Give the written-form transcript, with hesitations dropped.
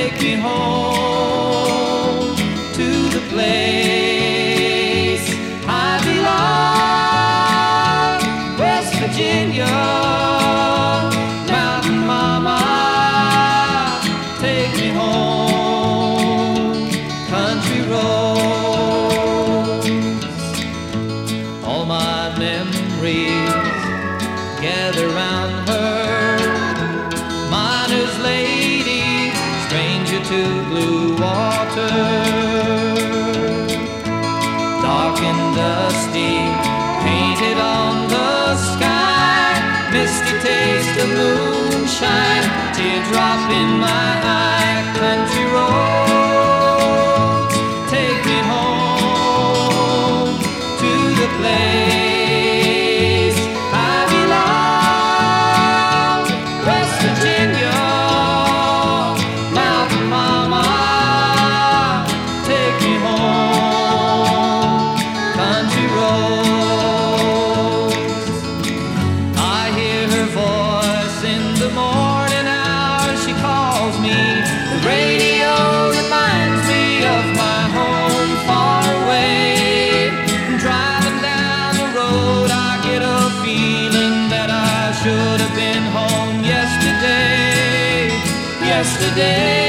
take me home to the place I belong, West Virginia, Mountain Mama, take me home, country roads. All my memories gather round her, miner's lady, stranger to blue water, dark and dusty, painted on the sky, misty taste of moonshine, teardrop in my eye, country roads, take me home to the place I belong, West Virginia, Mountain Mama, take me home, country roads. I hear her voice in the morning hours, she calls me, the radio reminds me of my home far away. Driving down the road I get a feeling that I should have been home yesterday, yesterday.